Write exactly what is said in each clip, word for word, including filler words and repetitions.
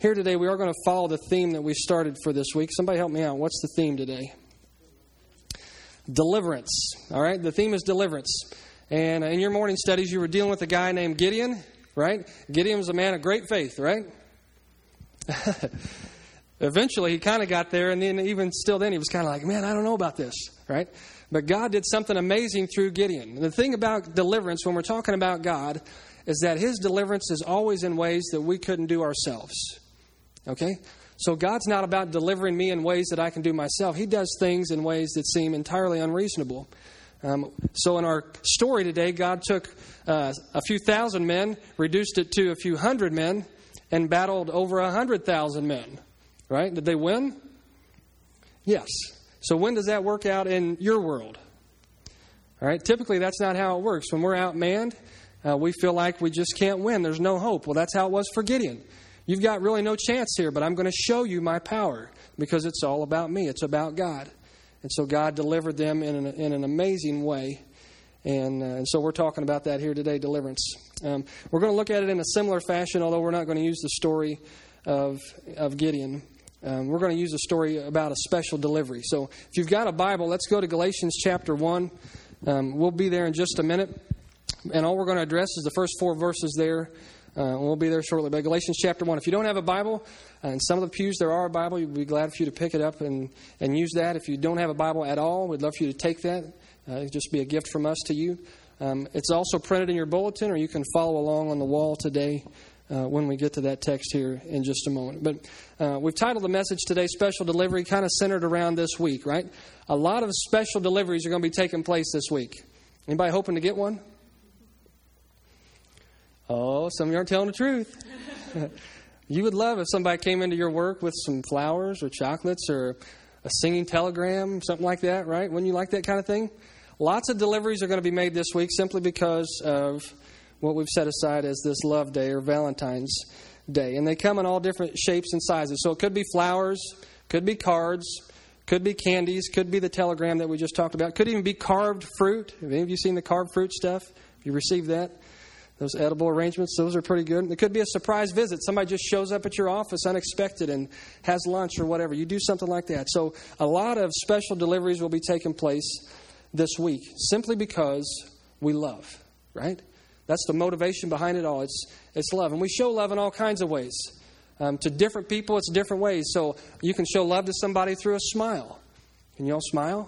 here today we are going to follow the theme that we started for this week. Somebody help me out. What's the theme today? Deliverance. All right, the theme is deliverance. And in your morning studies, you were dealing with a guy named Gideon, right? Gideon was a man of great faith, right? Eventually, he kind of got there, and then even still then, he was kind of like, man, I don't know about this, right? But God did something amazing through Gideon. And the thing about deliverance, when we're talking about God, is that His deliverance is always in ways that we couldn't do ourselves, okay? So God's not about delivering me in ways that I can do myself. He does things in ways that seem entirely unreasonable. Um, so in our story today, God took uh, a few thousand men, reduced it to a few hundred men, and battled over a hundred thousand men. Right? Did they win? Yes. So when does that work out in your world? All right. Typically, that's not how it works. When we're outmanned, uh, we feel like we just can't win. There's no hope. Well, that's how it was for Gideon. You've got really no chance here, but I'm going to show you my power because it's all about me. It's about God. And so God delivered them in an, in an amazing way. And, uh, and so we're talking about that here today, deliverance. Um, we're going to look at it in a similar fashion, although we're not going to use the story of, of Gideon. Um, we're going to use a story about a special delivery. So if you've got a Bible, let's go to Galatians chapter one. Um, we'll be there in just a minute. And all we're going to address is the first four verses there. Uh, we'll be there shortly. But Galatians chapter one. If you don't have a Bible, uh, in some of the pews there are a Bible, we'd be glad for you to pick it up and, and use that. If you don't have a Bible at all, we'd love for you to take that. Uh, it'd just be a gift from us to you. Um, it's also printed in your bulletin, or you can follow along on the wall today uh, when we get to that text here in just a moment. But uh, we've titled the message today, Special Delivery, kind of centered around this week, right? A lot of special deliveries are going to be taking place this week. Anybody hoping to get one? Oh, some of you aren't telling the truth. You would love if somebody came into your work with some flowers or chocolates or a singing telegram, something like that, right? Wouldn't you like that kind of thing? Lots of deliveries are going to be made this week simply because of what we've set aside as this Love Day or Valentine's Day. And they come in all different shapes and sizes. So it could be flowers, could be cards, could be candies, could be the telegram that we just talked about. Could even be carved fruit. Have any of you seen the carved fruit stuff? Have you received that? Those edible arrangements, those are pretty good. It could be a surprise visit. Somebody just shows up at your office unexpected and has lunch or whatever. You do something like that. So a lot of special deliveries will be taking place this week simply because we love, right? That's the motivation behind it all. It's it's love. And we show love in all kinds of ways. Um, to different people, it's different ways. So you can show love to somebody through a smile. Can you all smile?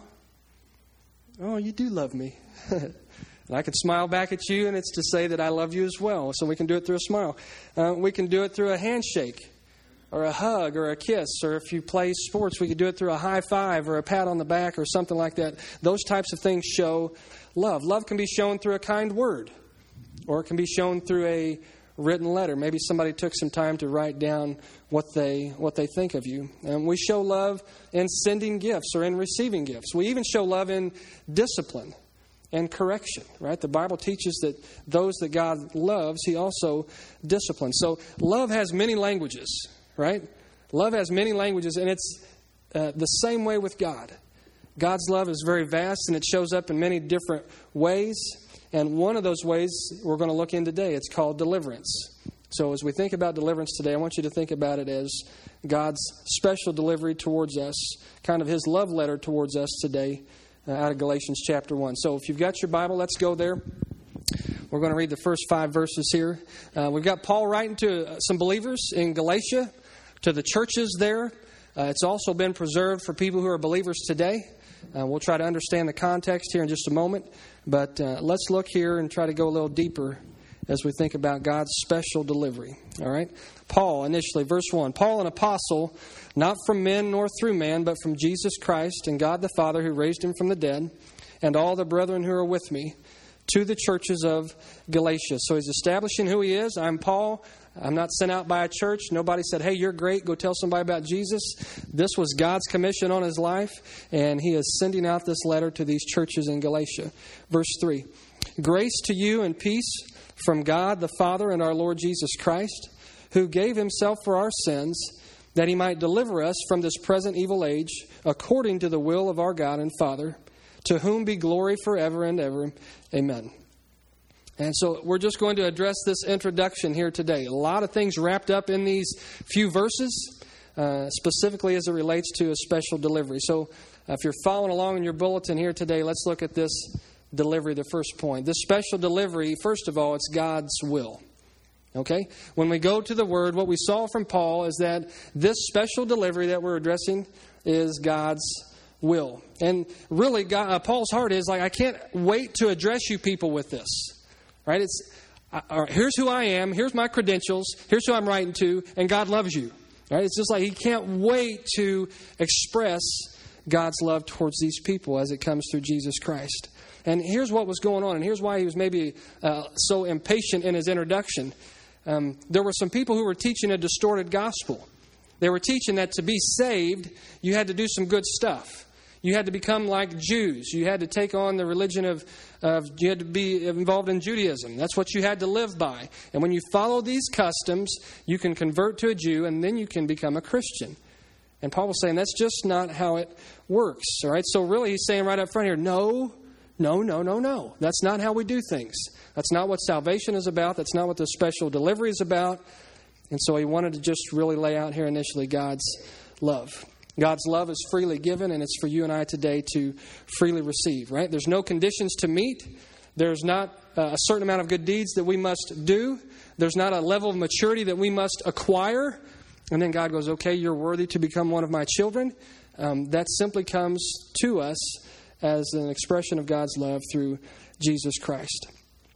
Oh, you do love me. And I can smile back at you, and it's to say that I love you as well. So we can do it through a smile. Uh, we can do it through a handshake or a hug or a kiss. Or if you play sports, we could do it through a high five or a pat on the back or something like that. Those types of things show love. Love can be shown through a kind word, or it can be shown through a written letter. Maybe somebody took some time to write down what they what they think of you. And we show love in sending gifts or in receiving gifts. We even show love in discipline and correction, right? The Bible teaches that those that God loves, He also disciplines. So love has many languages, right? Love has many languages, and it's uh, the same way with God. God's love is very vast, and it shows up in many different ways. And one of those ways we're going to look in today. It's called deliverance. So as we think about deliverance today, I want you to think about it as God's special delivery towards us, kind of His love letter towards us today. Uh, out of Galatians chapter one. So if you've got your Bible, let's go there. We're going to read the first five verses here. Uh, we've got Paul writing to some believers in Galatia, to the churches there. Uh, it's also been preserved for people who are believers today. Uh, we'll try to understand the context here in just a moment. But uh, let's look here and try to go a little deeper as we think about God's special delivery. All right? Paul, initially, verse one. Paul, an apostle, not from men nor through man, but from Jesus Christ and God the Father who raised Him from the dead, and all the brethren who are with me, to the churches of Galatia. So he's establishing who he is. I'm Paul. I'm not sent out by a church. Nobody said, hey, you're great. Go tell somebody about Jesus. This was God's commission on his life, and he is sending out this letter to these churches in Galatia. Verse three. Grace to you and peace from God the Father and our Lord Jesus Christ, who gave Himself for our sins, that He might deliver us from this present evil age, according to the will of our God and Father, to whom be glory forever and ever. Amen. And so we're just going to address this introduction here today. A lot of things wrapped up in these few verses, uh, specifically as it relates to a special delivery. So uh, if you're following along in your bulletin here today, let's look at this delivery, the first point. This special delivery, first of all, it's God's will. Okay? When we go to the Word, what we saw from Paul is that this special delivery that we're addressing is God's will. And really, God, uh, Paul's heart is like, I can't wait to address you people with this. Right? It's uh, uh, here's who I am. Here's my credentials. Here's who I'm writing to. And God loves you. Right? It's just like he can't wait to express God's love towards these people as it comes through Jesus Christ. And here's what was going on. And here's why he was maybe uh, so impatient in his introduction. Um, there were some people who were teaching a distorted gospel. They were teaching that to be saved, you had to do some good stuff. You had to become like Jews. You had to take on the religion of, of, you had to be involved in Judaism. That's what you had to live by. And when you follow these customs, you can convert to a Jew and then you can become a Christian. And Paul was saying that's just not how it works. All right. So really he's saying right up front here, no, no, no, no, no. That's not how we do things. That's not what salvation is about. That's not what the special delivery is about. And so he wanted to just really lay out here initially God's love. God's love is freely given, and it's for you and I today to freely receive, right? There's no conditions to meet. There's not a certain amount of good deeds that we must do. There's not a level of maturity that we must acquire. And then God goes, okay, you're worthy to become one of my children. Um, that simply comes to us as an expression of God's love through Jesus Christ.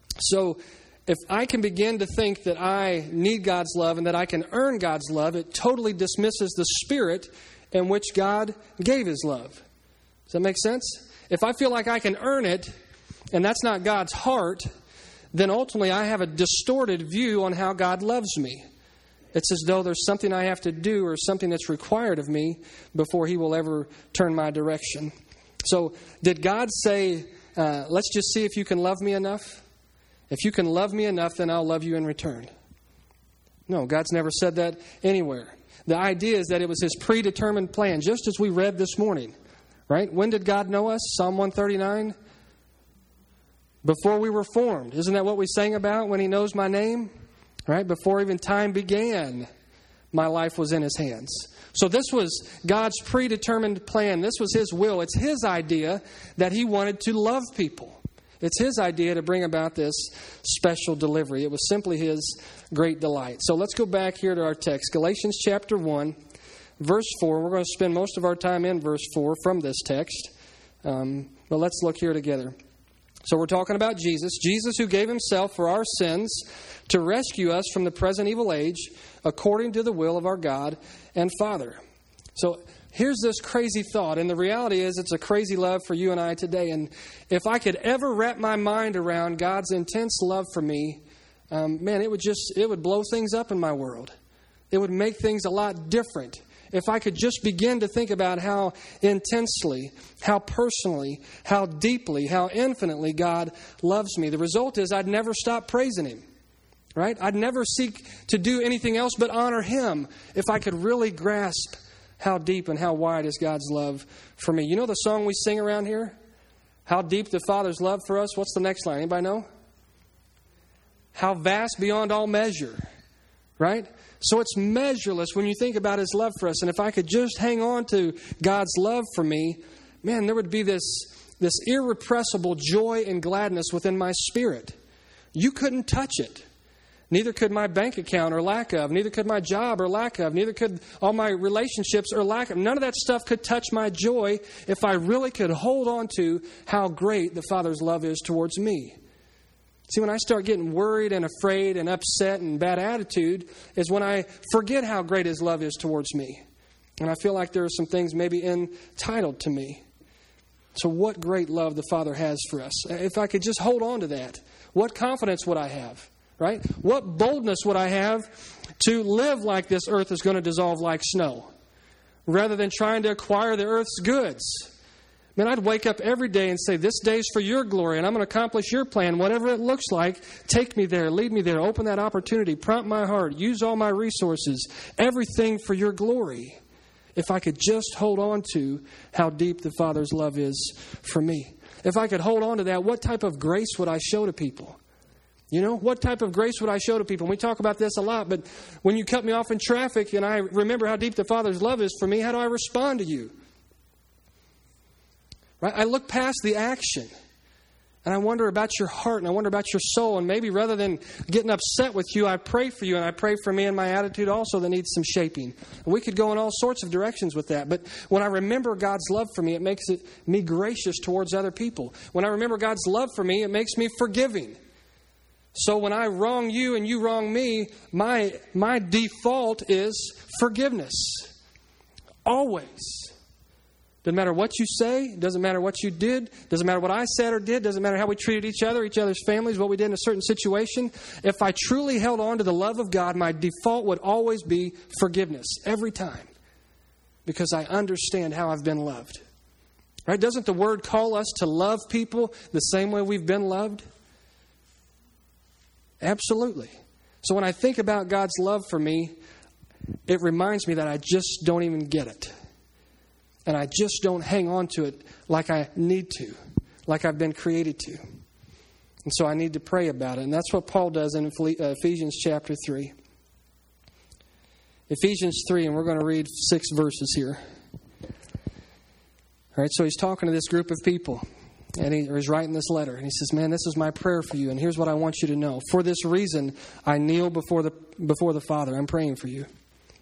So if I can begin to think that I need God's love and that I can earn God's love, it totally dismisses the spirit in which God gave his love. Does that make sense? If I feel like I can earn it, and that's not God's heart, then ultimately I have a distorted view on how God loves me. It's as though there's something I have to do or something that's required of me before he will ever turn my direction. So did God say, uh, let's just see if you can love me enough? If you can love me enough, then I'll love you in return. No, God's never said that anywhere. The idea is that it was his predetermined plan, just as we read this morning. Right? When did God know us? Psalm one thirty-nine. Before we were formed. Isn't that what we sang about when he knows my name? Right? Before even time began, my life was in his hands. So this was God's predetermined plan. This was his will. It's his idea that he wanted to love people. It's his idea to bring about this special delivery. It was simply his great delight. So let's go back here to our text. Galatians chapter one, verse four. We're going to spend most of our time in verse four from this text. Um, but let's look here together. So we're talking about Jesus. Jesus who gave himself for our sins to rescue us from the present evil age according to the will of our God and Father. So here's this crazy thought, and the reality is it's a crazy love for you and I today. And if I could ever wrap my mind around God's intense love for me, um, man, it would just, it would blow things up in my world. It would make things a lot different. If I could just begin to think about how intensely, how personally, how deeply, how infinitely God loves me, the result is I'd never stop praising him. Right? I'd never seek to do anything else but honor him if I could really grasp how deep and how wide is God's love for me. You know the song we sing around here? How deep the Father's love for us? What's the next line? Anybody know? How vast beyond all measure. Right? So it's measureless when you think about his love for us. And if I could just hang on to God's love for me, man, there would be this, this irrepressible joy and gladness within my spirit. You couldn't touch it. Neither could my bank account or lack of. Neither could my job or lack of. Neither could all my relationships or lack of. None of that stuff could touch my joy if I really could hold on to how great the Father's love is towards me. See, when I start getting worried and afraid and upset and bad attitude is when I forget how great his love is towards me. And I feel like there are some things maybe entitled to me. So what great love the Father has for us. If I could just hold on to that, what confidence would I have? Right? What boldness would I have to live like this earth is going to dissolve like snow rather than trying to acquire the earth's goods? Man, I'd wake up every day and say, this day's for your glory and I'm going to accomplish your plan. Whatever it looks like, take me there, lead me there, open that opportunity, prompt my heart, use all my resources, everything for your glory. If I could just hold on to how deep the Father's love is for me. If I could hold on to that, what type of grace would I show to people? You know, what type of grace would I show to people? And we talk about this a lot, but when you cut me off in traffic and I remember how deep the Father's love is for me, how do I respond to you? Right? I look past the action and I wonder about your heart and I wonder about your soul. And maybe rather than getting upset with you, I pray for you and I pray for me and my attitude also that needs some shaping. And we could go in all sorts of directions with that. But when I remember God's love for me, it makes it me gracious towards other people. When I remember God's love for me, it makes me forgiving. So when I wrong you and you wrong me, my my default is forgiveness. Always. Doesn't matter what you say. Doesn't matter what you did. Doesn't matter what I said or did. Doesn't matter how we treated each other, each other's families, what we did in a certain situation. If I truly held on to the love of God, my default would always be forgiveness. Every time. Because I understand how I've been loved. Right? Doesn't the Word call us to love people the same way we've been loved? Absolutely. So when I think about God's love for me, it reminds me that I just don't even get it. And I just don't hang on to it like I need to, like I've been created to. And so I need to pray about it. And that's what Paul does in Ephesians chapter three. Ephesians three, and we're going to read six verses here. All right, so he's talking to this group of people. And he, or he's writing this letter. And he says, man, this is my prayer for you. And here's what I want you to know. For this reason, I kneel before the before the Father. I'm praying for you.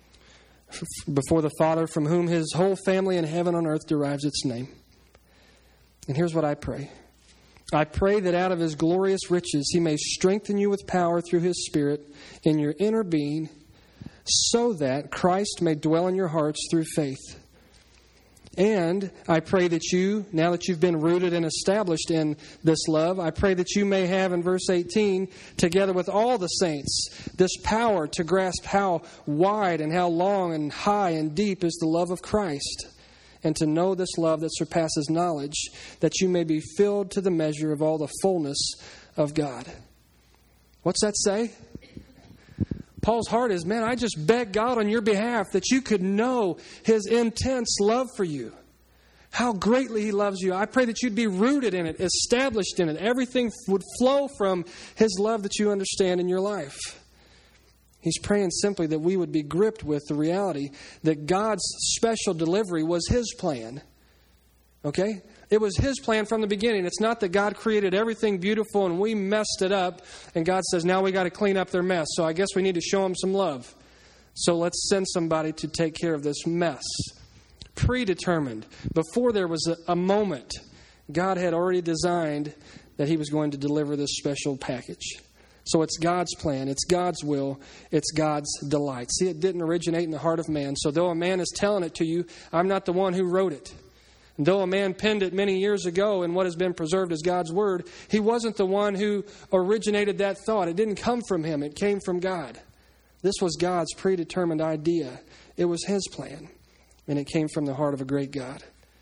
Before the Father, from whom his whole family in heaven and earth derives its name. And here's what I pray. I pray that out of his glorious riches he may strengthen you with power through his Spirit in your inner being, so that Christ may dwell in your hearts through faith. And I pray that you, now that you've been rooted and established in this love, I pray that you may have, in verse eighteen, together with all the saints, this power to grasp how wide and how long and high and deep is the love of Christ, and to know this love that surpasses knowledge, that you may be filled to the measure of all the fullness of God. What's that say? Paul's heart is, man, I just beg God on your behalf that you could know his intense love for you. How greatly he loves you. I pray that you'd be rooted in it, established in it. Everything would flow from his love that you understand in your life. He's praying simply that we would be gripped with the reality that God's special delivery was his plan. Okay? It was his plan from the beginning. It's not that God created everything beautiful and we messed it up and God says, now we got to clean up their mess. So I guess we need to show them some love. So let's send somebody to take care of this mess. Predetermined. Before there was a, a moment, God had already designed that he was going to deliver this special package. So it's God's plan. It's God's will. It's God's delight. See, it didn't originate in the heart of man. So though a man is telling it to you, I'm not the one who wrote it. Though a man penned it many years ago in what has been preserved as God's Word, he wasn't the one who originated that thought. It didn't come from him. It came from God. This was God's predetermined idea. It was his plan. And it came from the heart of a great God.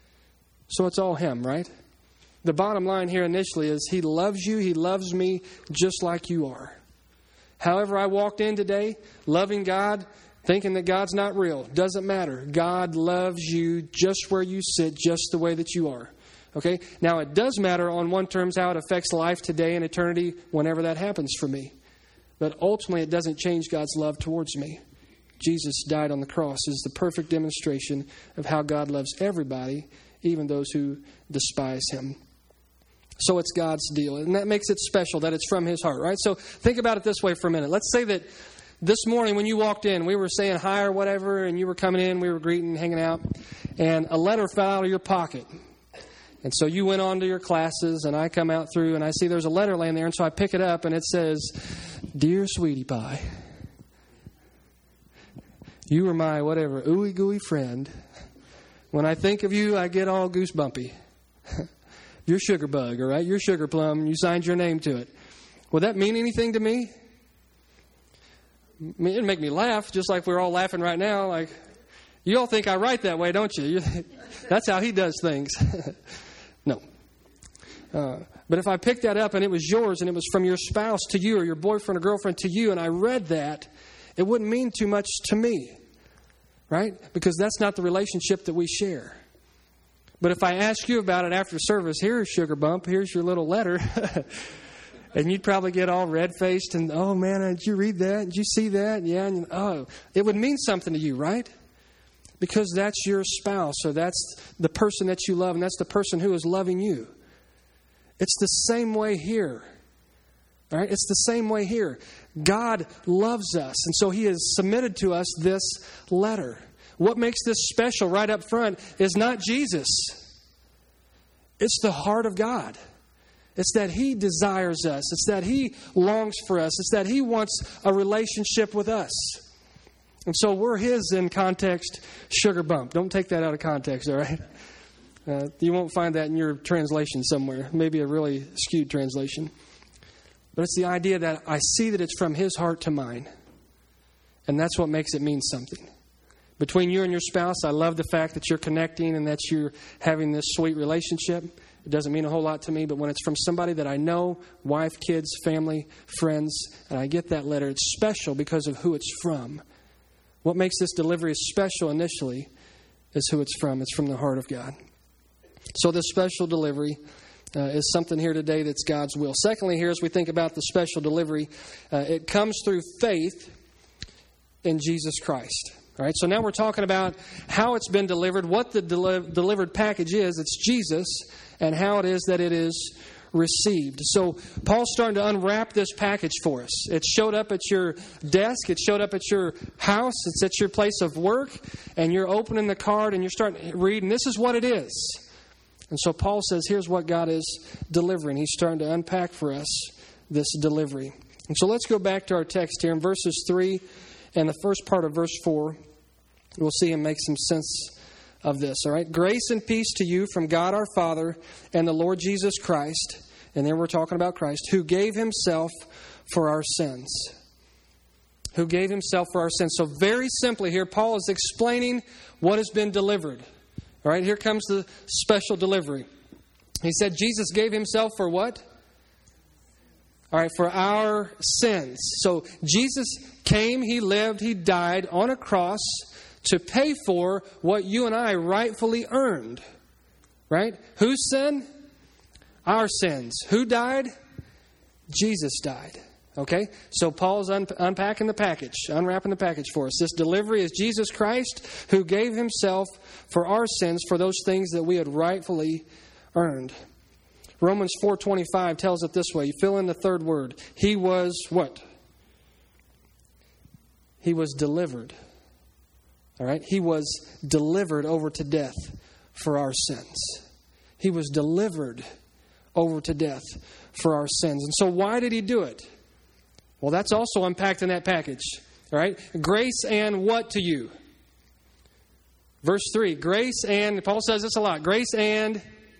So it's all him, right? The bottom line here initially is he loves you. He loves me just like you are. However I walked in today, loving God, thinking that God's not real. Doesn't matter. God loves you just where you sit, just the way that you are. Okay? Now, it does matter on one terms how it affects life today and eternity whenever that happens for me. But ultimately, it doesn't change God's love towards me. Jesus died on the cross is the perfect demonstration of how God loves everybody, even those who despise him. So it's God's deal. And that makes it special, that it's from his heart, right? So think about it this way for a minute. Let's say that this morning when you walked in, we were saying hi or whatever, and you were coming in, we were greeting, hanging out, and a letter fell out of your pocket. And so you went on to your classes, and I come out through, and I see there's a letter laying there, and so I pick it up, and it says, Dear Sweetie Pie, you were my whatever, ooey gooey friend. When I think of you, I get all goosebumpy. You're sugar bug, all right? You're sugar plum, and you signed your name to it. Would that mean anything to me? I mean, it'd make me laugh, just like we're all laughing right now. Like, you all think I write that way, don't you? That's how he does things. No. Uh, but if I picked that up and it was yours and it was from your spouse to you or your boyfriend or girlfriend to you and I read that, it wouldn't mean too much to me, right? Because that's not the relationship that we share. But if I ask you about it after service, here's Sugar Bump, here's your little letter. And you'd probably get all red-faced and, oh, man, did you read that? Did you see that? Yeah. And, oh, it would mean something to you, right? Because that's your spouse, or that's the person that you love, and that's the person who is loving you. It's the same way here. All right? It's the same way here. God loves us, and so He has submitted to us this letter. What makes this special right up front is not Jesus. It's the heart of God. It's that He desires us. It's that He longs for us. It's that He wants a relationship with us. And so we're His, in context, sugar bump. Don't take that out of context, all right? Uh, you won't find that in your translation somewhere. Maybe a really skewed translation. But it's the idea that I see that it's from His heart to mine. And that's what makes it mean something. Between you and your spouse, I love the fact that you're connecting and that you're having this sweet relationship. It doesn't mean a whole lot to me, but when it's from somebody that I know, wife, kids, family, friends, and I get that letter, it's special because of who it's from. What makes this delivery special initially is who it's from. It's from the heart of God. So this special delivery uh, is something here today that's God's will. Secondly, here as we think about the special delivery, uh, it comes through faith in Jesus Christ. All right, so now we're talking about how it's been delivered, what the deli- delivered package is. It's Jesus, and how it is that it is received. So Paul's starting to unwrap this package for us. It showed up at your desk. It showed up at your house. It's at your place of work. And you're opening the card and you're starting to read. And this is what it is. And so Paul says, here's what God is delivering. He's starting to unpack for us this delivery. And so let's go back to our text here in verses three and the first part of verse four. We'll see him make some sense of this. All right. Grace and peace to you from God our Father and the Lord Jesus Christ. And then we're talking about Christ, who gave Himself for our sins. Who gave Himself for our sins. So very simply here, Paul is explaining what has been delivered. All right, here comes the special delivery. He said Jesus gave Himself for what? All right, for our sins. So Jesus came, He lived, He died on a cross to pay for what you and I rightfully earned. Right? Whose sin? Our sins. Who died? Jesus died. Okay? So Paul's un- unpacking the package, unwrapping the package for us. This delivery is Jesus Christ, who gave Himself for our sins, for those things that we had rightfully earned. Romans four twenty-five tells it this way. You fill in the third word. He was what? He was delivered. All right? He was delivered over to death for our sins. He was delivered over to death for our sins. And so why did He do it? Well, that's also unpacked in that package. All right? Grace and what to you? Verse three. Grace and, Paul says this a lot. Grace and,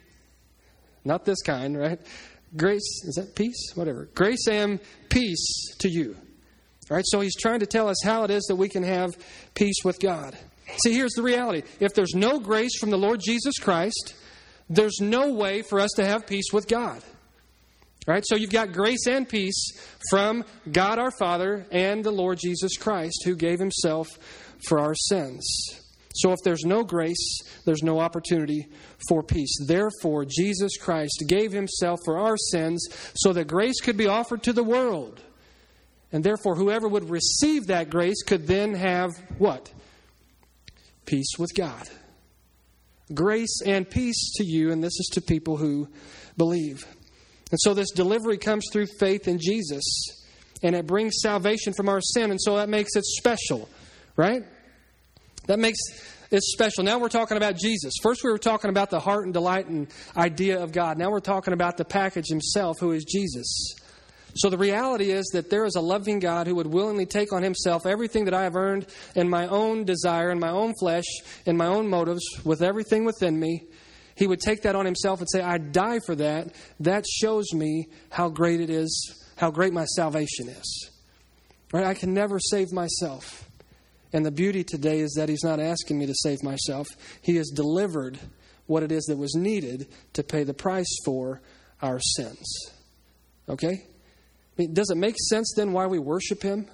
not this kind, right? Grace, is that peace? Whatever. Grace and peace to you. All right? So he's trying to tell us how it is that we can have peace with God. See, here's the reality. If there's no grace from the Lord Jesus Christ, there's no way for us to have peace with God. All right, so you've got grace and peace from God our Father and the Lord Jesus Christ, who gave Himself for our sins. So if there's no grace, there's no opportunity for peace. Therefore, Jesus Christ gave Himself for our sins so that grace could be offered to the world. And therefore, whoever would receive that grace could then have what? Peace with God. Grace and peace to you, and this is to people who believe. And so this delivery comes through faith in Jesus, and it brings salvation from our sin, and so that makes it special, right? That makes it special. Now we're talking about Jesus. First we were talking about the heart and delight and idea of God. Now we're talking about the package Himself, who is Jesus. So the reality is that there is a loving God who would willingly take on Himself everything that I have earned in my own desire, in my own flesh, in my own motives, with everything within me. He would take that on Himself and say, I die for that. That shows me how great it is, how great my salvation is. Right? I can never save myself. And the beauty today is that He's not asking me to save myself. He has delivered what it is that was needed to pay the price for our sins. Okay? I mean, does it make sense then why we worship Him?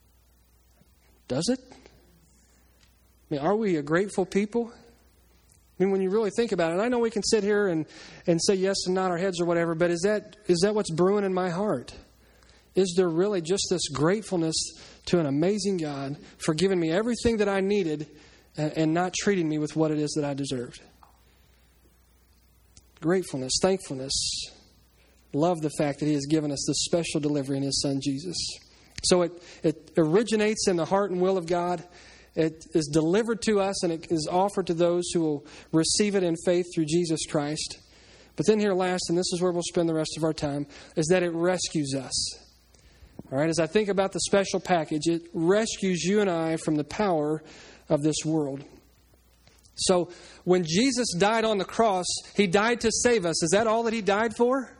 Does it? I mean, are we a grateful people? I mean, when you really think about it, and I know we can sit here and, and say yes and nod our heads or whatever, but is that is that what's brewing in my heart? Is there really just this gratefulness to an amazing God for giving me everything that I needed and, and not treating me with what it is that I deserved? Gratefulness, thankfulness, love the fact that He has given us this special delivery in His Son, Jesus. So it, it originates in the heart and will of God. It is delivered to us and it is offered to those who will receive it in faith through Jesus Christ. But then here last, and this is where we'll spend the rest of our time, is that it rescues us. All right, as I think about the special package, it rescues you and I from the power of this world. So when Jesus died on the cross, He died to save us. Is that all that He died for?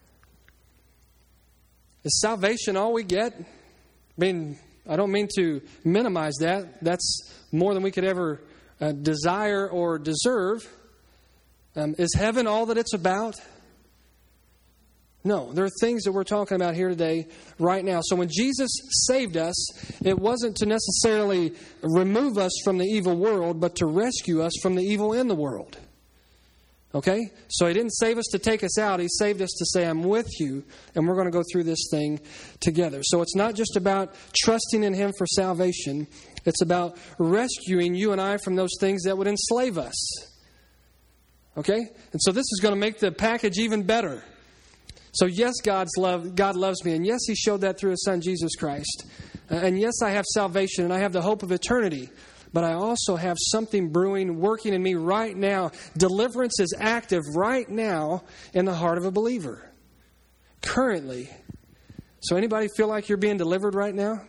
Is salvation all we get? I mean, I don't mean to minimize that. That's more than we could ever uh, desire or deserve. Um, is heaven all that it's about? No, there are things that we're talking about here today, right now. So when Jesus saved us, it wasn't to necessarily remove us from the evil world, but to rescue us from the evil in the world. Okay? So He didn't save us to take us out. He saved us to say, I'm with you, and we're going to go through this thing together. So it's not just about trusting in Him for salvation. It's about rescuing you and I from those things that would enslave us. Okay? And so this is going to make the package even better. So yes, God's love, God loves me. And yes, He showed that through His Son, Jesus Christ. Uh, and yes, I have salvation and I have the hope of eternity. But I also have something brewing, working in me right now. Deliverance is active right now in the heart of a believer. Currently. So anybody feel like you're being delivered right now?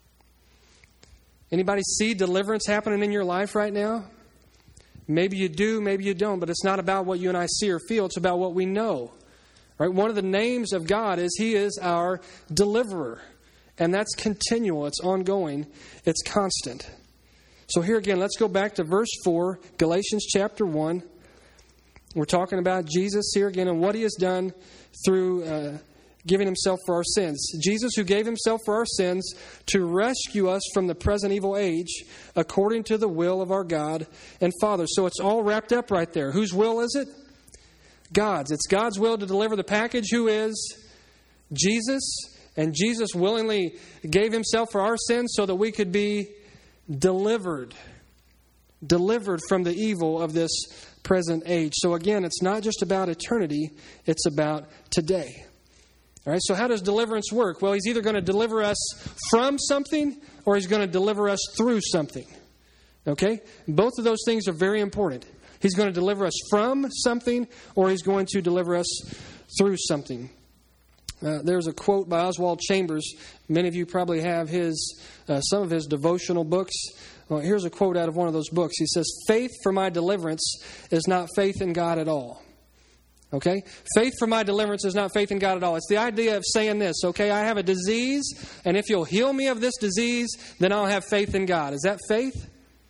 Anybody see deliverance happening in your life right now? Maybe you do, maybe you don't. But it's not about what you and I see or feel. It's about what we know. Right? One of the names of God is He is our deliverer. And that's continual. It's ongoing. It's constant. So here again, let's go back to verse four, Galatians chapter one. We're talking about Jesus here again and what He has done through uh, giving Himself for our sins. Jesus who gave Himself for our sins to rescue us from the present evil age according to the will of our God and Father. So it's all wrapped up right there. Whose will is it? God's. It's God's will to deliver the package. Who is? Jesus. And Jesus willingly gave Himself for our sins so that we could be delivered. Delivered from the evil of this present age. So again, it's not just about eternity. It's about today. All right, so how does deliverance work? Well, He's either going to deliver us from something or He's going to deliver us through something. Okay? Both of those things are very important. He's going to deliver us from something, or He's going to deliver us through something. Uh, there's a quote by Oswald Chambers. Many of you probably have his uh, some of his devotional books. Well, here's a quote out of one of those books. He says, "Faith for my deliverance is not faith in God at all." Okay? Faith for my deliverance is not faith in God at all. It's the idea of saying this, okay, I have a disease, and if you'll heal me of this disease, then I'll have faith in God. Is that faith?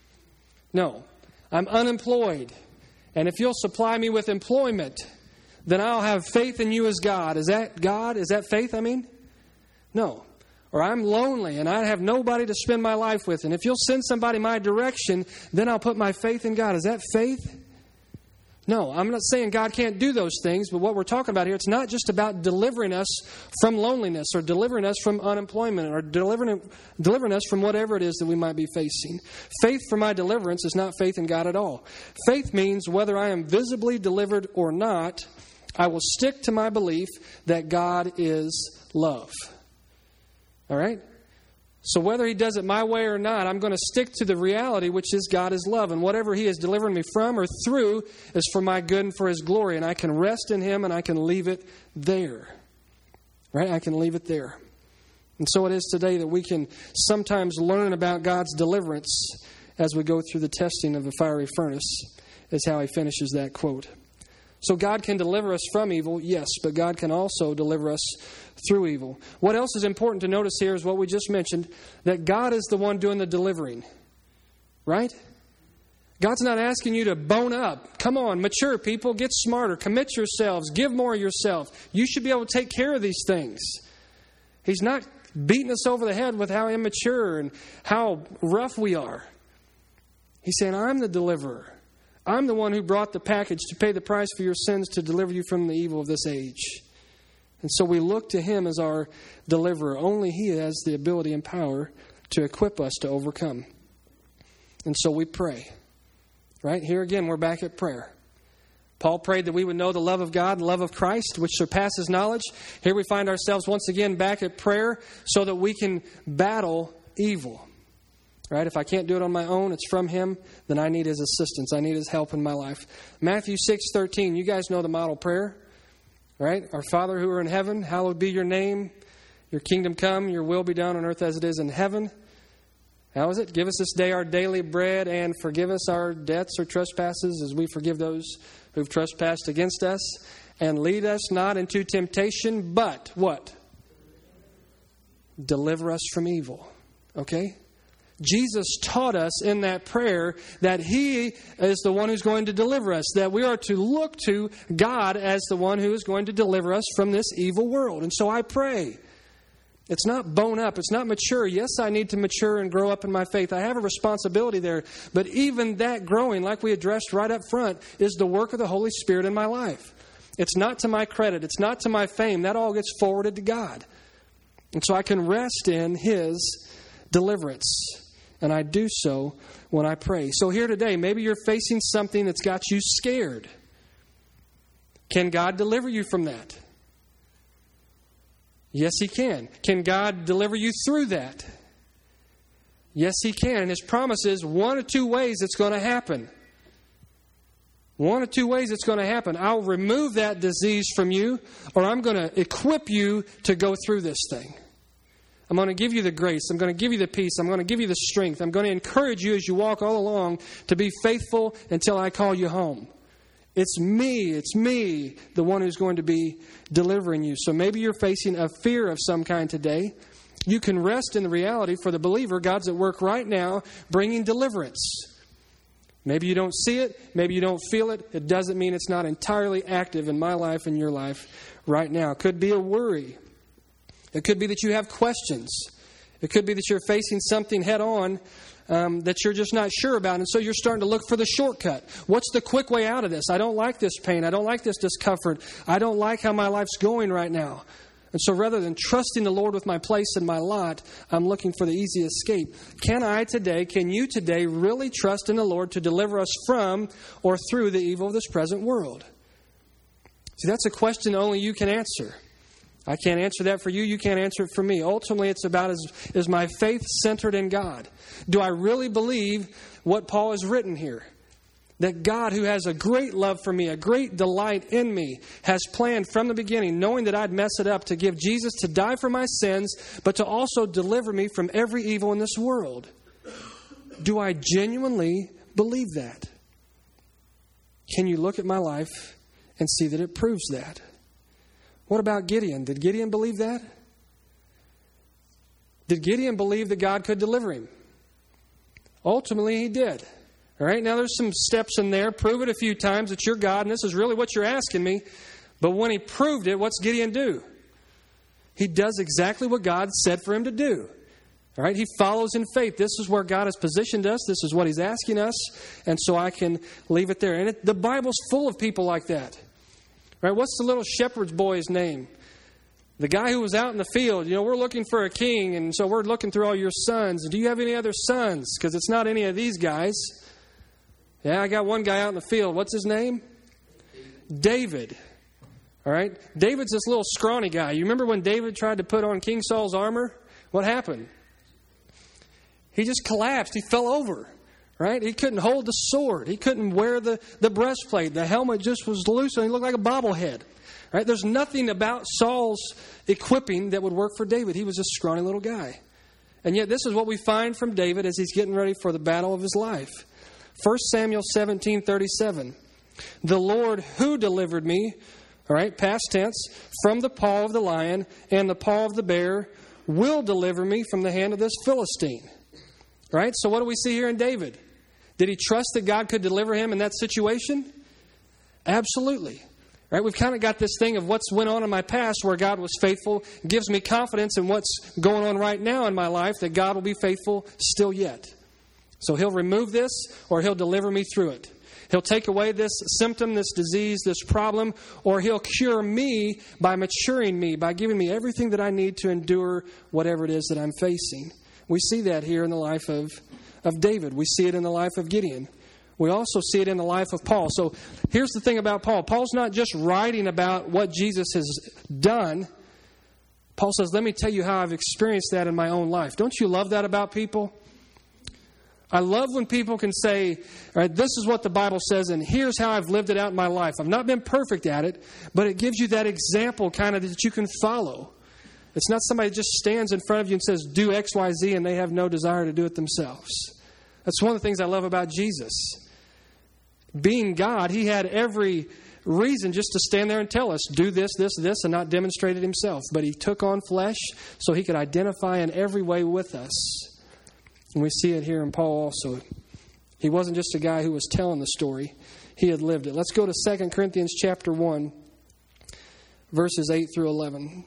No. I'm unemployed. And if you'll supply me with employment, then I'll have faith in you as God. Is that God? Is that faith, I mean? No. Or I'm lonely and I have nobody to spend my life with. And if you'll send somebody my direction, then I'll put my faith in God. Is that faith? No, I'm not saying God can't do those things, but what we're talking about here, it's not just about delivering us from loneliness or delivering us from unemployment or delivering, delivering us from whatever it is that we might be facing. Faith for my deliverance is not faith in God at all. Faith means whether I am visibly delivered or not, I will stick to my belief that God is love. All right? So whether He does it my way or not, I'm going to stick to the reality, which is God is love. And whatever He is delivering me from or through is for my good and for His glory. And I can rest in Him and I can leave it there. Right? I can leave it there. And so it is today that we can sometimes learn about God's deliverance as we go through the testing of the fiery furnace, is how he finishes that quote. So God can deliver us from evil, yes, but God can also deliver us through evil. What else is important to notice here is what we just mentioned, that God is the one doing the delivering. Right? God's not asking you to bone up. Come on, mature people, get smarter, commit yourselves, give more of yourself. You should be able to take care of these things. He's not beating us over the head with how immature and how rough we are. He's saying, I'm the deliverer. I'm the one who brought the package to pay the price for your sins to deliver you from the evil of this age. And so we look to him as our deliverer. Only he has the ability and power to equip us to overcome. And so we pray. Right? Here again, we're back at prayer. Paul prayed that we would know the love of God and love of Christ, which surpasses knowledge. Here we find ourselves once again back at prayer so that we can battle evil. Right? If I can't do it on my own, it's from him, then I need his assistance. I need his help in my life. Matthew six thirteen, you guys know the model prayer. Right? Our Father who are in heaven, hallowed be your name. Your kingdom come, your will be done on earth as it is in heaven. How is it? Give us this day our daily bread and forgive us our debts or trespasses as we forgive those who've trespassed against us. And lead us not into temptation, but what? Deliver us from evil. Okay? Jesus taught us in that prayer that he is the one who's going to deliver us, that we are to look to God as the one who is going to deliver us from this evil world. And so I pray. It's not bone up. It's not mature. Yes, I need to mature and grow up in my faith. I have a responsibility there. But even that growing, like we addressed right up front, is the work of the Holy Spirit in my life. It's not to my credit. It's not to my fame. That all gets forwarded to God. And so I can rest in his deliverance. And I do so when I pray. So here today, maybe you're facing something that's got you scared. Can God deliver you from that? Yes, he can. Can God deliver you through that? Yes, he can. And his promise is one or two ways it's going to happen. One or two ways it's going to happen. I'll remove that disease from you, or I'm going to equip you to go through this thing. I'm going to give you the grace. I'm going to give you the peace. I'm going to give you the strength. I'm going to encourage you as you walk all along to be faithful until I call you home. It's me, it's me, the one who's going to be delivering you. So maybe you're facing a fear of some kind today. You can rest in the reality for the believer. God's at work right now bringing deliverance. Maybe you don't see it. Maybe you don't feel it. It doesn't mean it's not entirely active in my life and your life right now. It could be a worry. It could be that you have questions. It could be that you're facing something head on um, that you're just not sure about. And so you're starting to look for the shortcut. What's the quick way out of this? I don't like this pain. I don't like this discomfort. I don't like how my life's going right now. And so rather than trusting the Lord with my place and my lot, I'm looking for the easy escape. Can I today, can you today really trust in the Lord to deliver us from or through the evil of this present world? See, that's a question only you can answer. I can't answer that for you. You can't answer it for me. Ultimately, it's about is, is my faith centered in God? Do I really believe what Paul has written here? That God, who has a great love for me, a great delight in me, has planned from the beginning, knowing that I'd mess it up, to give Jesus to die for my sins, but to also deliver me from every evil in this world. Do I genuinely believe that? Can you look at my life and see that it proves that? What about Gideon? Did Gideon believe that? Did Gideon believe that God could deliver him? Ultimately, he did. All right, now there's some steps in there. Prove it a few times that you're God, and this is really what you're asking me. But when he proved it, what's Gideon do? He does exactly what God said for him to do. All right, he follows in faith. This is where God has positioned us. This is what he's asking us. And so I can leave it there. And it, the Bible's full of people like that. Right? What's the little shepherd's boy's name? The guy who was out in the field. You know, we're looking for a king, and so we're looking through all your sons. Do you have any other sons? Because it's not any of these guys. Yeah, I got one guy out in the field. What's his name? David. All right? David's this little scrawny guy. You remember when David tried to put on King Saul's armor? What happened? He just collapsed. He fell over. Right? He couldn't hold the sword. He couldn't wear the, the breastplate. The helmet just was loose and he looked like a bobblehead. Right? There's nothing about Saul's equipping that would work for David. He was a scrawny little guy. And yet this is what we find from David as he's getting ready for the battle of his life. First Samuel seventeen thirty-seven. The Lord who delivered me, all right, past tense, from the paw of the lion and the paw of the bear will deliver me from the hand of this Philistine. Right? So what do we see here in David? Did he trust that God could deliver him in that situation? Absolutely. Right? We've kind of got this thing of what's went on in my past where God was faithful. It gives me confidence in what's going on right now in my life that God will be faithful still yet. So he'll remove this or he'll deliver me through it. He'll take away this symptom, this disease, this problem, or He'll cure me by maturing me, by giving me everything that I need to endure whatever it is that I'm facing. We see that here in the life of, of David. We see it in the life of Gideon. We also see it in the life of Paul. So here's the thing about Paul. Paul's not just writing about what Jesus has done. Paul says, let me tell you how I've experienced that in my own life. Don't you love that about people? I love when people can say, all right, this is what the Bible says, and here's how I've lived it out in my life. I've not been perfect at it, but it gives you that example kind of that you can follow. It's not somebody that just stands in front of you and says, do X, Y, Z, and they have no desire to do it themselves. That's one of the things I love about Jesus. Being God, He had every reason just to stand there and tell us, do this, this, this, and not demonstrate it Himself. But He took on flesh so He could identify in every way with us. And we see it here in Paul also. He wasn't just a guy who was telling the story. He had lived it. Let's go to Second Corinthians chapter one, verses eight through eleven.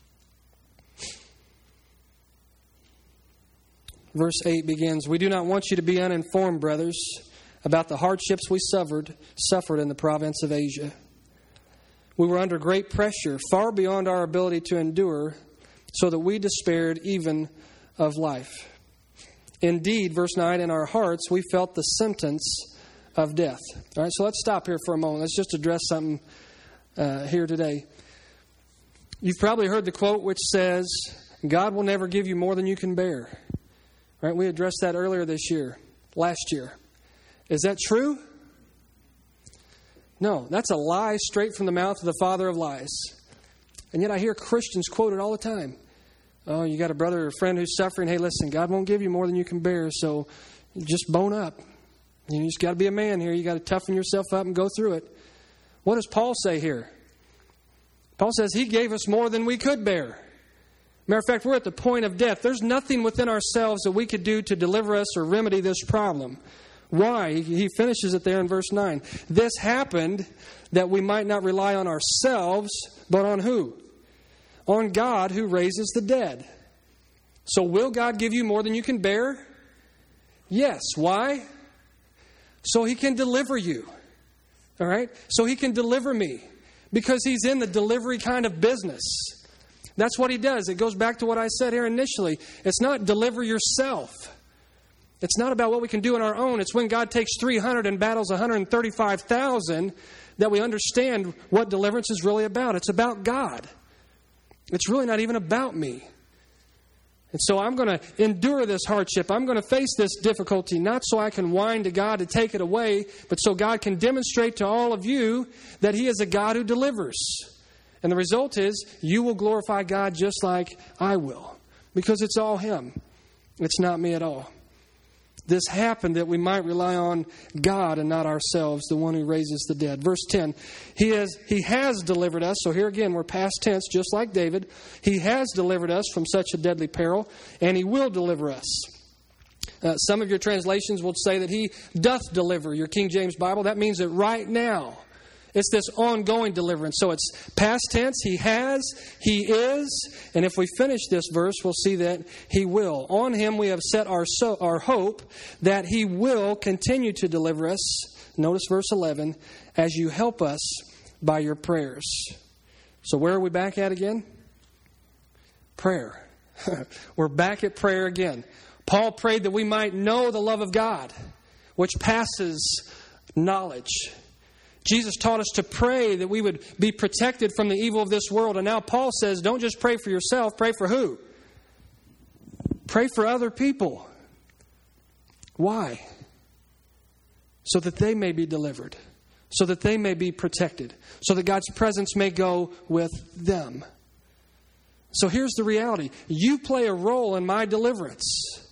Verse eight begins, we do not want you to be uninformed, brothers, about the hardships we suffered, suffered in the province of Asia. We were under great pressure, far beyond our ability to endure, so that we despaired even of life. Indeed, verse nine, in our hearts we felt the sentence of death. All right, so let's stop here for a moment. Let's just address something uh, here today. You've probably heard the quote which says, God will never give you more than you can bear. Right? We addressed that earlier this year, last year. Is that true? No, that's a lie straight from the mouth of the father of lies. And yet I hear Christians quote it all the time. Oh, you got a brother or a friend who's suffering. Hey, listen, God won't give you more than you can bear, so just bone up. You just got to be a man here. You got to toughen yourself up and go through it. What does Paul say here? Paul says He gave us more than we could bear. Matter of fact, we're at the point of death. There's nothing within ourselves that we could do to deliver us or remedy this problem. Why? He finishes it there in verse nine. This happened that we might not rely on ourselves, but on who? On God who raises the dead. So will God give you more than you can bear? Yes. Why? So He can deliver you. All right? So He can deliver me. Because He's in the delivery kind of business. That's what He does. It goes back to what I said here initially. It's not deliver yourself. It's not about what we can do on our own. It's when God takes three hundred and battles one hundred thirty-five thousand that we understand what deliverance is really about. It's about God. It's really not even about me. And so I'm going to endure this hardship. I'm going to face this difficulty, not so I can whine to God to take it away, but so God can demonstrate to all of you that He is a God who delivers. And the result is you will glorify God just like I will, because it's all Him. It's not me at all. This happened that we might rely on God and not ourselves, the one who raises the dead. Verse ten, He has, he has delivered us. So here again, we're past tense, just like David. He has delivered us from such a deadly peril, and He will deliver us. Uh, some of your translations will say that He doth deliver, your King James Bible. That means that right now, it's this ongoing deliverance. So it's past tense. He has, He is. And if we finish this verse, we'll see that He will. On Him we have set our so, our hope that He will continue to deliver us. Notice verse eleven. As you help us by your prayers. So where are we back at again? Prayer. We're back at prayer again. Paul prayed that we might know the love of God, which passes knowledge. Jesus taught us to pray that we would be protected from the evil of this world. And now Paul says, don't just pray for yourself. Pray for who? Pray for other people. Why? So that they may be delivered. So that they may be protected. So that God's presence may go with them. So here's the reality. You play a role in my deliverance.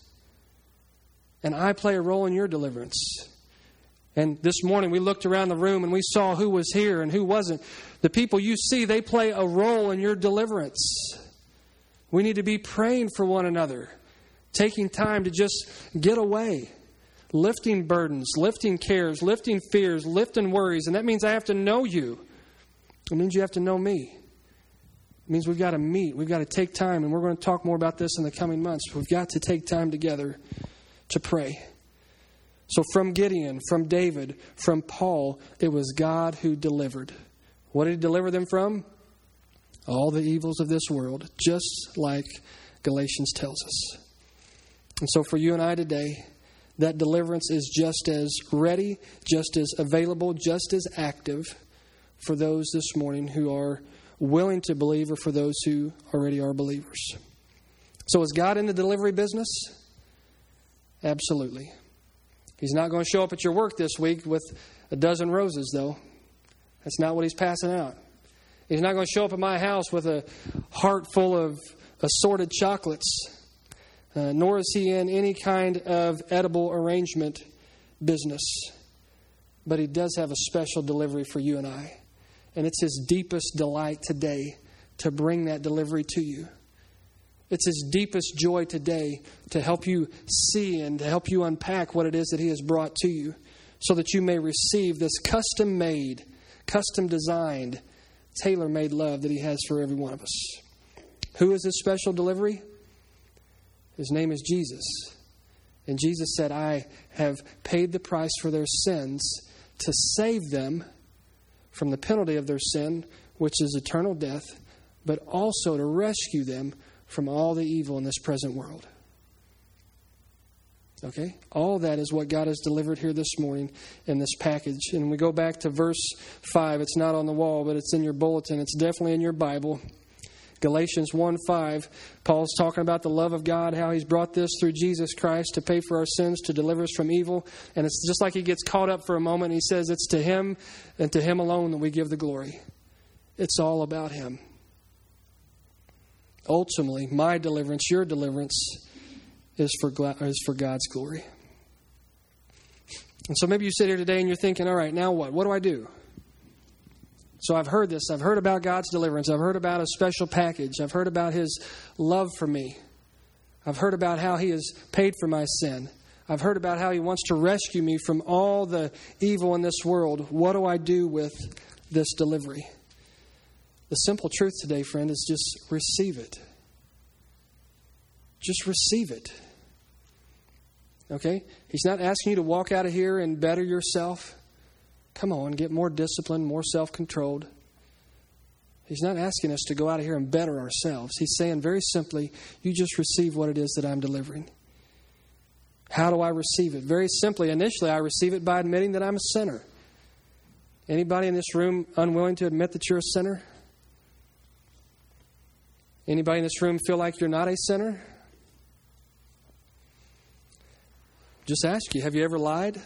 And I play a role in your deliverance. And this morning we looked around the room and we saw who was here and who wasn't. The people you see, they play a role in your deliverance. We need to be praying for one another. Taking time to just get away. Lifting burdens, lifting cares, lifting fears, lifting worries. And that means I have to know you. It means you have to know me. It means we've got to meet. We've got to take time. And we're going to talk more about this in the coming months. We've got to take time together to pray. So from Gideon, from David, from Paul, it was God who delivered. What did he deliver them from? All the evils of this world, just like Galatians tells us. And so for you and I today, that deliverance is just as ready, just as available, just as active for those this morning who are willing to believe or for those who already are believers. So is God in the delivery business? Absolutely. He's not going to show up at your work this week with a dozen roses, though. That's not what he's passing out. He's not going to show up at my house with a heart full of assorted chocolates. Uh, nor is he in any kind of edible arrangement business. But he does have a special delivery for you and I. And it's his deepest delight today to bring that delivery to you. It's his deepest joy today to help you see and to help you unpack what it is that he has brought to you so that you may receive this custom-made, custom-designed, tailor-made love that he has for every one of us. Who is this special delivery? His name is Jesus. And Jesus said, I have paid the price for their sins to save them from the penalty of their sin, which is eternal death, but also to rescue them from all the evil in this present world. Okay? All that is what God has delivered here this morning in this package. And we go back to verse five. It's not on the wall, but it's in your bulletin. It's definitely in your Bible. Galatians one five, Paul's talking about the love of God, how he's brought this through Jesus Christ to pay for our sins, to deliver us from evil. And it's just like he gets caught up for a moment. And he says it's to him and to him alone that we give the glory. It's all about him. Ultimately, my deliverance, your deliverance, is for is for God's glory. And so maybe you sit here today and you're thinking, all right, now what? What do I do? So I've heard this. I've heard about God's deliverance. I've heard about a special package. I've heard about his love for me. I've heard about how he has paid for my sin. I've heard about how he wants to rescue me from all the evil in this world. What do I do with this delivery? The simple truth today, friend, is just receive it. Just receive it. Okay? He's not asking you to walk out of here and better yourself. Come on, get more disciplined, more self-controlled. He's not asking us to go out of here and better ourselves. He's saying very simply, you just receive what it is that I'm delivering. How do I receive it? Very simply, initially, I receive it by admitting that I'm a sinner. Anybody in this room unwilling to admit that you're a sinner? Anybody in this room feel like you're not a sinner? Just ask you, have you ever lied?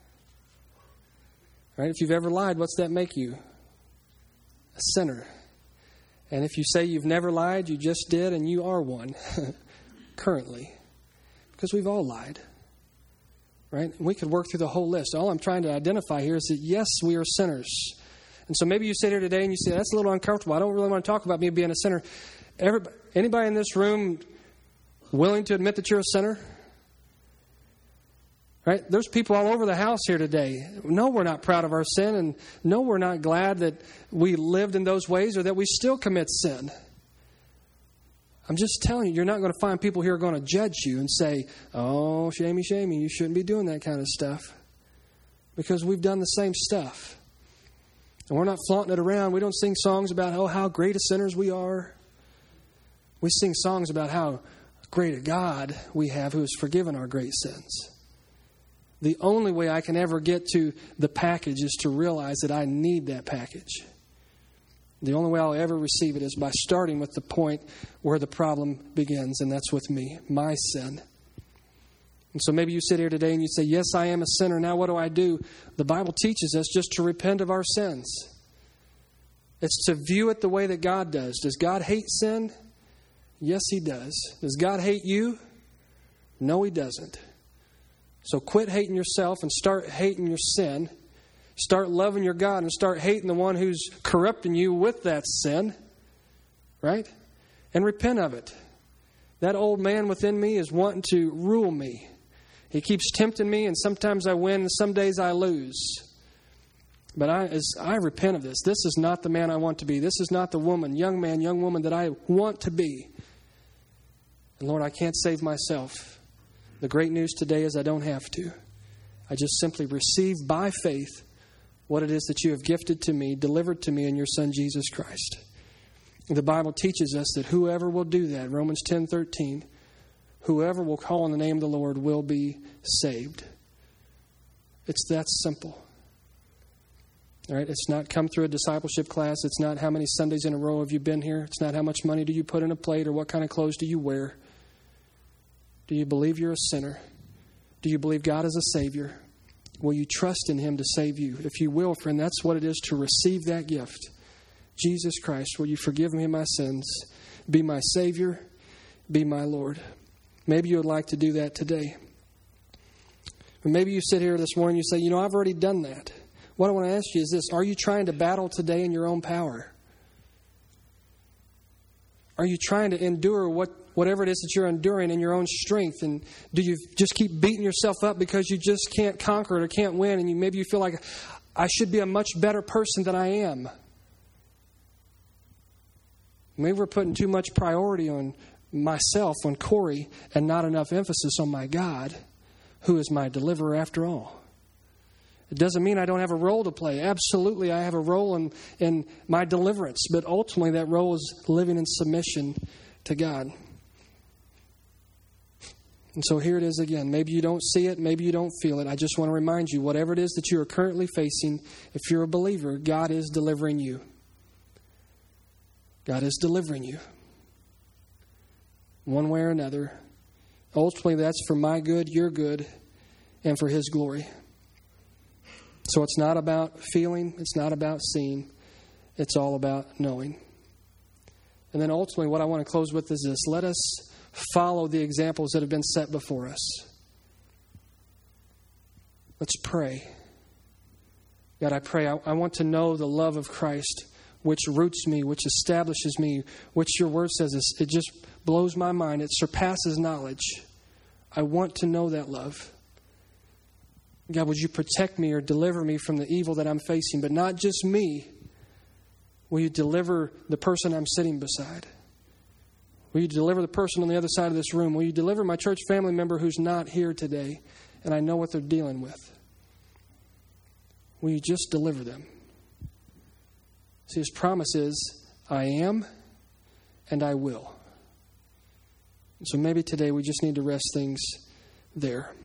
Right? If you've ever lied, what's that make you? A sinner. And if you say you've never lied, you just did, and you are one currently. Because we've all lied. Right? And we could work through the whole list. All I'm trying to identify here is that, yes, we are sinners. And so maybe you sit here today and you say, that's a little uncomfortable. I don't really want to talk about me being a sinner. Everybody, anybody in this room willing to admit that you're a sinner? Right? There's people all over the house here today. No, we're not proud of our sin, and no, we're not glad that we lived in those ways or that we still commit sin. I'm just telling you, you're not going to find people here who are going to judge you and say, oh, shamey, shamey, you shouldn't be doing that kind of stuff. Because we've done the same stuff. And we're not flaunting it around. We don't sing songs about, oh, how great a sinners we are. We sing songs about how great a God we have who has forgiven our great sins. The only way I can ever get to the package is to realize that I need that package. The only way I'll ever receive it is by starting with the point where the problem begins, and that's with me, my sin. And so maybe you sit here today and you say, yes, I am a sinner. Now what do I do? The Bible teaches us just to repent of our sins. It's to view it the way that God does. Does God hate sin? Yes, he does. Does God hate you? No, he doesn't. So quit hating yourself and start hating your sin. Start loving your God and start hating the one who's corrupting you with that sin. Right? And repent of it. That old man within me is wanting to rule me. He keeps tempting me, and sometimes I win and some days I lose. But I, as I repent of this, this is not the man I want to be. This is not the woman, young man, young woman that I want to be. And Lord, I can't save myself. The great news today is I don't have to. I just simply receive by faith what it is that you have gifted to me, delivered to me in your Son, Jesus Christ. The Bible teaches us that whoever will do that, Romans ten thirteen, whoever will call on the name of the Lord will be saved. It's that simple. All right, it's not come through a discipleship class. It's not how many Sundays in a row have you been here. It's not how much money do you put in a plate or what kind of clothes do you wear. Do you believe you're a sinner? Do you believe God is a Savior? Will you trust in Him to save you? If you will, friend, that's what it is to receive that gift. Jesus Christ, will you forgive me my sins? Be my Savior. Be my Lord. Maybe you would like to do that today. Or maybe you sit here this morning and you say, you know, I've already done that. What I want to ask you is this: are you trying to battle today in your own power? Are you trying to endure what, whatever it is that you're enduring in your own strength? And do you just keep beating yourself up because you just can't conquer it or can't win? And you, maybe you feel like, I should be a much better person than I am. Maybe we're putting too much priority on myself, on Corey, and not enough emphasis on my God, who is my deliverer after all. It doesn't mean I don't have a role to play. Absolutely, I have a role in, in my deliverance. But ultimately, that role is living in submission to God. And so here it is again. Maybe you don't see it. Maybe you don't feel it. I just want to remind you, whatever it is that you are currently facing, if you're a believer, God is delivering you. God is delivering you. One way or another. Ultimately, that's for my good, your good, and for His glory. So it's not about feeling. It's not about seeing. It's all about knowing. And then ultimately what I want to close with is this. Let us follow the examples that have been set before us. Let's pray. God, I pray. I, I want to know the love of Christ, which roots me, which establishes me, which your word says is, it just blows my mind. It surpasses knowledge. I want to know that love. God, would you protect me or deliver me from the evil that I'm facing? But not just me. Will you deliver the person I'm sitting beside? Will you deliver the person on the other side of this room? Will you deliver my church family member who's not here today and I know what they're dealing with? Will you just deliver them? See, His promise is, I am and I will. So maybe today we just need to rest things there.